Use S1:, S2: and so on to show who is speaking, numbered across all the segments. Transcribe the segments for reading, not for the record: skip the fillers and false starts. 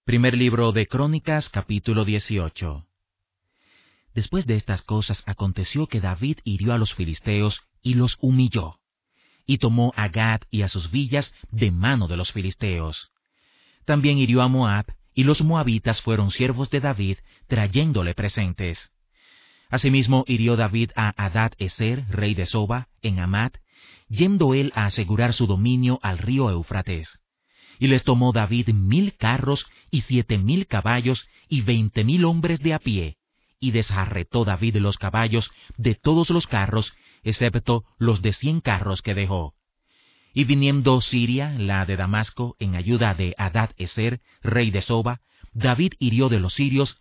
S1: Primer libro de Crónicas, capítulo 18. Después de estas cosas aconteció que David hirió a los filisteos y los humilló, y tomó a Gad y a sus villas de mano de los filisteos. También hirió a Moab, y los moabitas fueron siervos de David, trayéndole presentes. Asimismo hirió David a Hadad-ezer, rey de Soba, en Hamat, yendo él a asegurar su dominio al río Eufrates. Y les tomó David 1000 carros y 7000 caballos y 20,000 hombres de a pie, y desjarretó David los caballos de todos los carros, excepto los de 100 carros que dejó. Y viniendo Siria, la de Damasco, en ayuda de Hadad-ezer, rey de Soba, David hirió de los sirios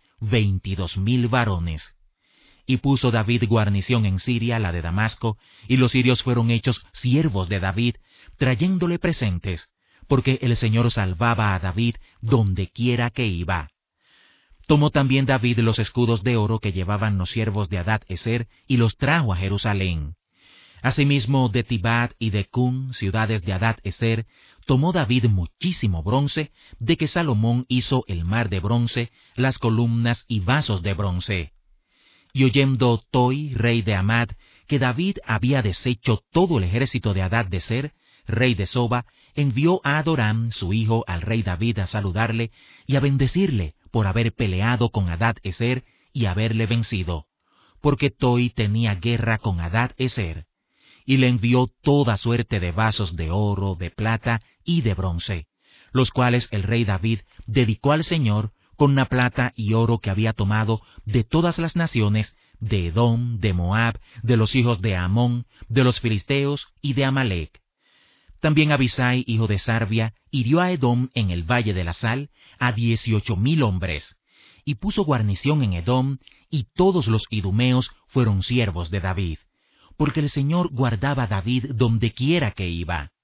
S1: 22,000 varones. Y puso David guarnición en Siria, la de Damasco, y los sirios fueron hechos siervos de David, trayéndole presentes, porque el Señor salvaba a David donde quiera que iba. Tomó también David los escudos de oro que llevaban los siervos de Hadad-ezer, y los trajo a Jerusalén. Asimismo de Tibat y de Cun, ciudades de Hadad-ezer, tomó David muchísimo bronce, de que Salomón hizo el mar de bronce, las columnas y vasos de bronce. Y oyendo Toi, rey de Amad, que David había deshecho todo el ejército de Hadad-ezer, rey de Soba, envió a Adoram, su hijo, al rey David a saludarle y a bendecirle por haber peleado con Hadad-ezer y haberle vencido, porque Toi tenía guerra con Hadad-ezer. Y le envió toda suerte de vasos de oro, de plata y de bronce, los cuales el rey David dedicó al Señor con la plata y oro que había tomado de todas las naciones, de Edom, de Moab, de los hijos de Amón, de los filisteos y de Amalec. También Abisai, hijo de Sarbia, hirió a Edom en el valle de la sal a 18,000 hombres, y puso guarnición en Edom, y todos los idumeos fueron siervos de David, porque el Señor guardaba a David donde quiera que iba.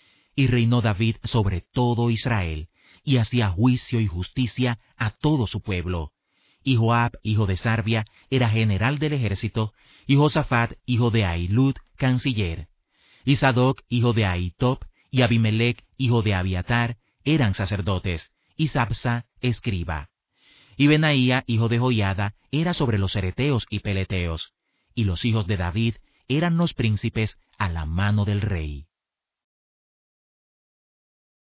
S1: Y reinó David sobre todo Israel, y hacía juicio y justicia a todo su pueblo. Y Joab, hijo de Sarbia, era general del ejército, y Josafat, hijo de Ahilud, canciller. Y Sadoc, hijo de Ahitob, y Abimelech, hijo de Abiatar, eran sacerdotes, y Sabsa, escriba. Y Benaía, hijo de Joiada, era sobre los cereteos y peleteos, y los hijos de David eran los príncipes a la mano del rey.